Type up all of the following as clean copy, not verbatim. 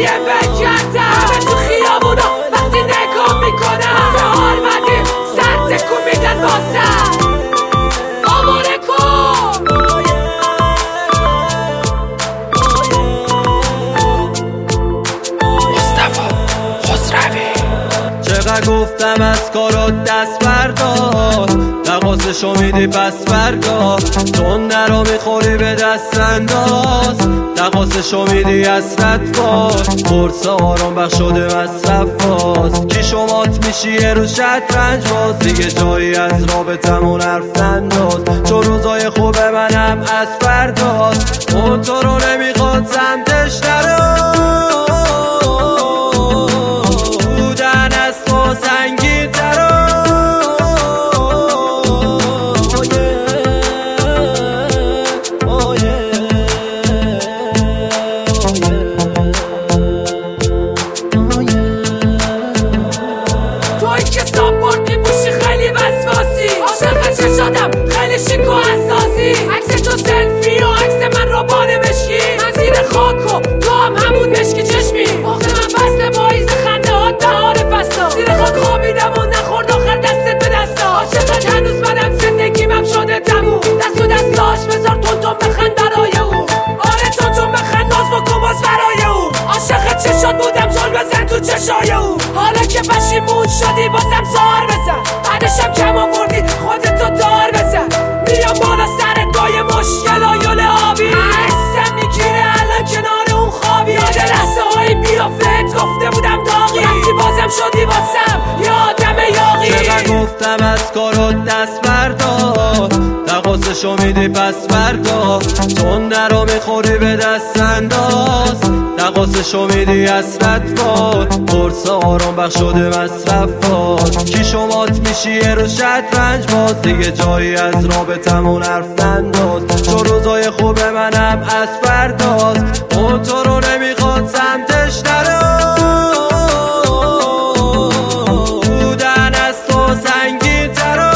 یه بکردم همه تو خیابونا وقتی نگاه میکنم سهار بدیم سر تکون میدن واسم آواره کن مصطفی خسروی. چقدر گفتم از کارات دست بردار، نقاسشو میدی پس برگاه، چون نرا میخوری به دست انداز، نقاسشو میدی اصلت باز، قرص آرام بخش شده مصرف باز، کی شمات میشی یه روز شطرنج باز، دیگه جایی از رابطمون حرف ننداز، چون روزای خوب منم از فرداز، اون تو رو نمیخواد سمتش نرو، بودن از تو سنگین ترو، توی که ساپورت میپوشی خیلی وسواسی، عاشق چشاتم خیلی شیک و اساسی، عکس تو سلفی و عکس من رو بانه مشکی، من زیر خاک و تو هم همون مشکی چشمی، آخه من فصل پاییز خنده ها دهان فصلا، زیر خاک خوابیدم و نخورد آخر دستت به دستا، عاشقت هنوز منم زندگیمم شده تموم، دست و دستاش بذار تون بخند برای او، آره تون بخند ناز بکن باز برای او، عاشق چشات بودم جل بزن تو چشای او، حالا که پشیمون شدی بازم زار بزن، بعدشم کم آوردی خودتو دار بزن، میام بالا سرت با یه مشکل آیول آبی، عکسم میگیره الان کنار اون خوابی، یاد لحظه های بیافت گفته بودم داغی، رفتی بازم شدی واسم یه آدم یاغی. چقدر گفتم از کارات دست بردار، نقاسشو میدی پس برگاه، چون نرا میخوری به دست انداز، نقاسشو میدی اصلت باز، قرص آرام بخش شده مصرف باز، کی شمات میشی یه روز شطرنج باز، دیگه جایی از رابطمون حرف ننداز، چون روزای خوب منم از فرداز، اون تو رو نمیخواد سمتش نرو، بودن از تو سنگین ترو،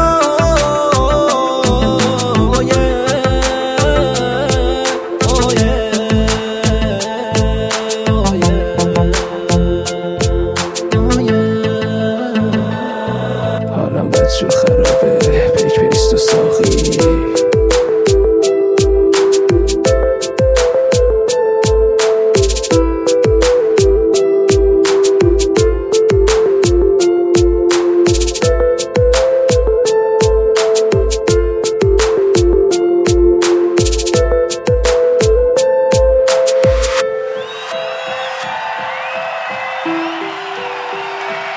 حالم بد شو خرابه پیک پریست و ساقی،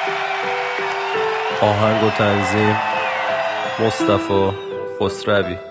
آهنگ و تنظیم مصطفی خسروی.